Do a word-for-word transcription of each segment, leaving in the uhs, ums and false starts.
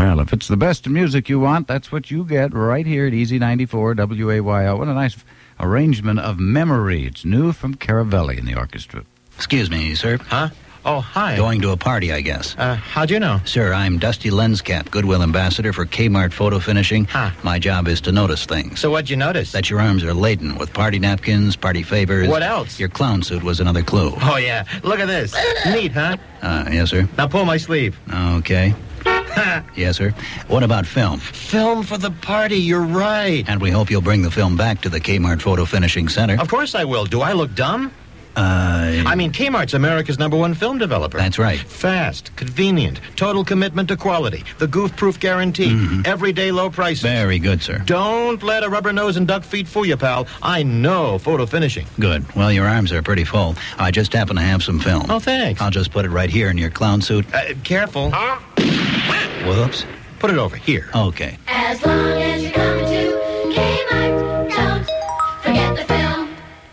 Well, if it's the best of music you want, that's what you get right here at Easy ninety-four W A Y L. What a nice arrangement of Memory. It's new from Caravelli in the orchestra. Excuse me, sir. Huh? Oh, hi. Going to a party, I guess. Uh, how'd you know? Sir, I'm Dusty Lenscap, Goodwill Ambassador for Kmart Photo Finishing. Huh. My job is to notice things. So what'd you notice? That your arms are laden with party napkins, party favors. What else? Your clown suit was another clue. Oh, yeah. Look at this. Neat, huh? Uh, yes, sir. Now pull my sleeve. Okay. Yes, sir. What about film? Film for the party, you're right. And we hope you'll bring the film back to the Kmart Photo Finishing Center. Of course I will. Do I look dumb? Uh... I mean, Kmart's America's number one film developer. That's right. Fast, convenient, total commitment to quality, the goof-proof guarantee, mm-hmm. everyday low prices. Very good, sir. Don't let a rubber nose and duck feet fool you, pal. I know photo finishing. Good. Well, your arms are pretty full. I just happen to have some film. Oh, thanks. I'll just put it right here in your clown suit. Uh, careful. Huh? Whoops. Put it over here. Okay. As long as you're coming to Kmart, don't forget the film.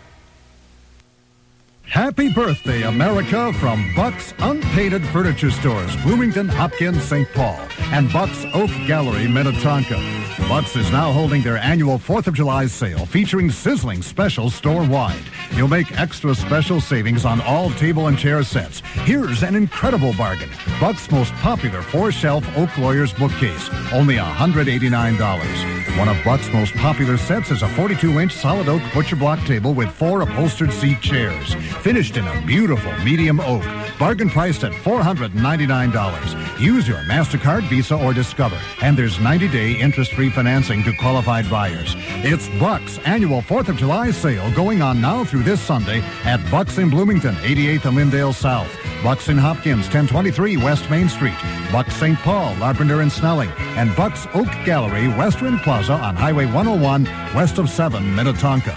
Happy birthday, America, from Buck's Unpainted Furniture Stores, Bloomington, Hopkins, Saint Paul, and Buck's Oak Gallery, Minnetonka. Buck's is now holding their annual fourth of July sale featuring sizzling specials store-wide. You'll make extra special savings on all table and chair sets. Here's an incredible bargain. Buck's most popular four-shelf Oak Lawyer's bookcase, only one hundred eighty-nine dollars. One of Buck's most popular sets is a forty-two inch solid oak butcher block table with four upholstered seat chairs, finished in a beautiful medium oak. Bargain priced at four hundred ninety-nine dollars. Use your MasterCard, Visa, or Discover. And there's ninety day interest-free financing to qualified buyers. It's Buck's annual fourth of July sale going on now through this Sunday at Buck's in Bloomington, eighty-eighth and Lyndale South. Buck's in Hopkins, ten twenty-three West Main Street. Buck's Saint Paul, Larpenteur and Snelling. And Buck's Oak Gallery, West Wind Plaza on Highway one oh one, west of seven, Minnetonka.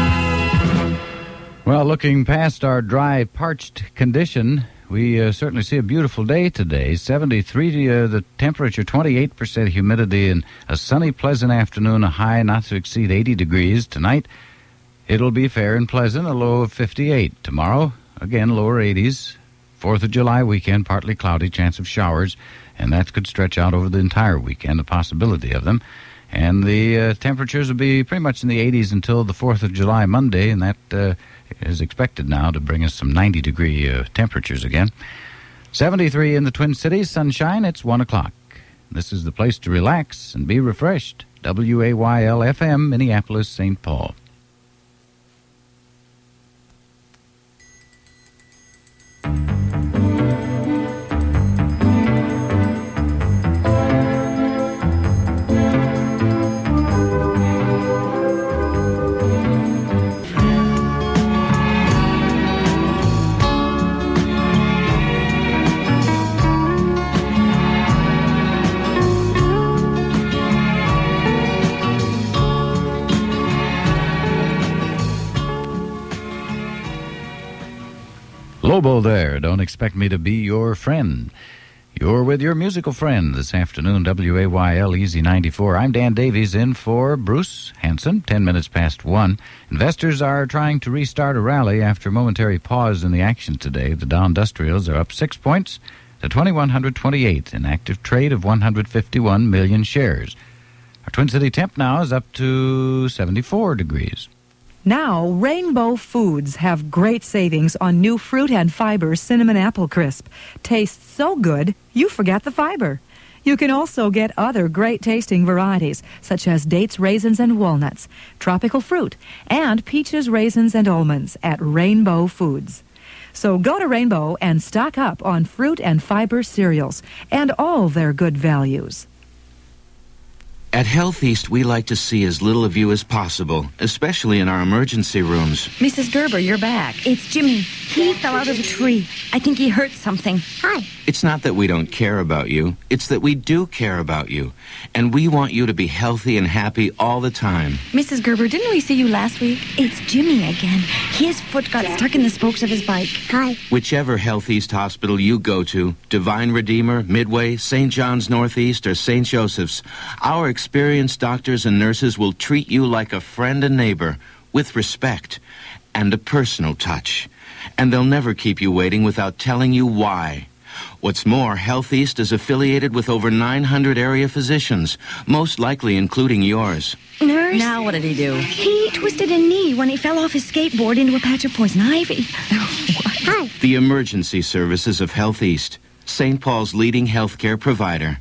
Well, looking past our dry, parched condition, we uh, certainly see a beautiful day today. seventy-three, uh, the temperature, twenty-eight percent humidity, and a sunny, pleasant afternoon, a high not to exceed eighty degrees. Tonight, it'll be fair and pleasant, a low of fifty-eight. Tomorrow, again, lower eighties. fourth of July weekend, partly cloudy, chance of showers, and that could stretch out over the entire weekend, a possibility of them. And the uh, temperatures will be pretty much in the eighties until the fourth of July Monday, and that uh, is expected now to bring us some ninety degree uh, temperatures again. seventy-three in the Twin Cities, sunshine, it's one o'clock. This is the place to relax and be refreshed. W A Y L F M, Minneapolis, Saint Paul. Lobo there. Don't expect me to be your friend. You're with your musical friend this afternoon, W A Y L Easy ninety-four. I'm Dan Davies in for Bruce Hanson, ten minutes past one. Investors are trying to restart a rally after a momentary pause in the action today. The Dow Industrials are up six points to twenty-one twenty-eight, an active trade of one hundred fifty-one million shares. Our Twin City temp now is up to seventy-four degrees. Now, Rainbow Foods have great savings on new fruit and fiber cinnamon apple crisp. Tastes so good, you forget the fiber. You can also get other great tasting varieties, such as dates, raisins, and walnuts, tropical fruit, and peaches, raisins, and almonds at Rainbow Foods. So go to Rainbow and stock up on fruit and fiber cereals and all their good values. At Health East, we like to see as little of you as possible, especially in our emergency rooms. Missus Gerber, you're back. It's Jimmy. He fell out of a tree. I think he hurt something. Hi. It's not that we don't care about you. It's that we do care about you. And we want you to be healthy and happy all the time. Missus Gerber, didn't we see you last week? It's Jimmy again. His foot got stuck in the spokes of his bike. Hi. Whichever Health East hospital you go to, Divine Redeemer, Midway, Saint John's Northeast, or Saint Joseph's, our experienced doctors and nurses will treat you like a friend and neighbor, with respect and a personal touch. And they'll never keep you waiting without telling you why. What's more, Health East is affiliated with over nine hundred area physicians, most likely including yours. Nurse? Now what did he do? He twisted a knee when he fell off his skateboard into a patch of poison ivy. Hi. The emergency services of Health East, Saint Paul's leading healthcare provider.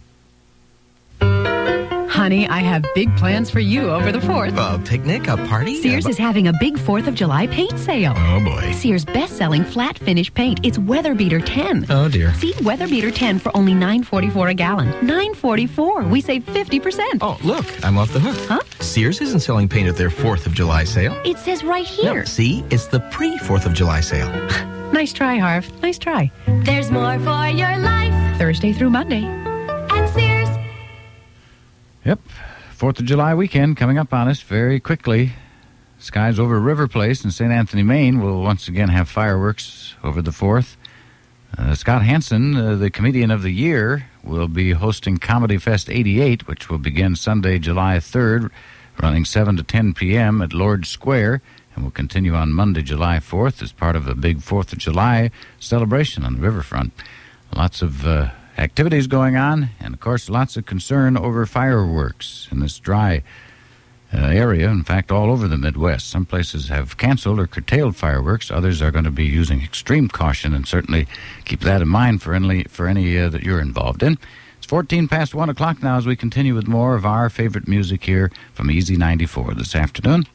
Honey, I have big plans for you over the fourth. A picnic? A party? Sears is having a big fourth of July paint sale. Oh, boy. Sears' best-selling flat finish paint. It's Weather Beater ten. Oh, dear. See Weather Beater ten for only nine forty-four a gallon. nine forty-four. We save fifty percent. Oh, look, I'm off the hook. Huh? Sears isn't selling paint at their fourth of July sale. It says right here. No, see? It's the pre-fourth of July sale. Nice try, Harv. Nice try. There's more for your life Thursday through Monday. at Sears. Yep. fourth of July weekend coming up on us very quickly. Skies over River Place in Saint Anthony, Maine will once again have fireworks over the fourth. Uh, Scott Hansen, uh, the Comedian of the Year, will be hosting Comedy Fest eighty-eight, which will begin Sunday, July third, running seven to ten p.m. at Lord Square, and will continue on Monday, July fourth, as part of a big fourth of July celebration on the riverfront. Lots of uh, activities going on, and of course lots of concern over fireworks in this dry uh, area. In fact, all over the Midwest. Some places have canceled or curtailed fireworks. Others are going to be using extreme caution, and certainly keep that in mind for any, for any uh, that you're involved in. It's fourteen past one o'clock now as we continue with more of our favorite music here from Easy ninety-four this afternoon.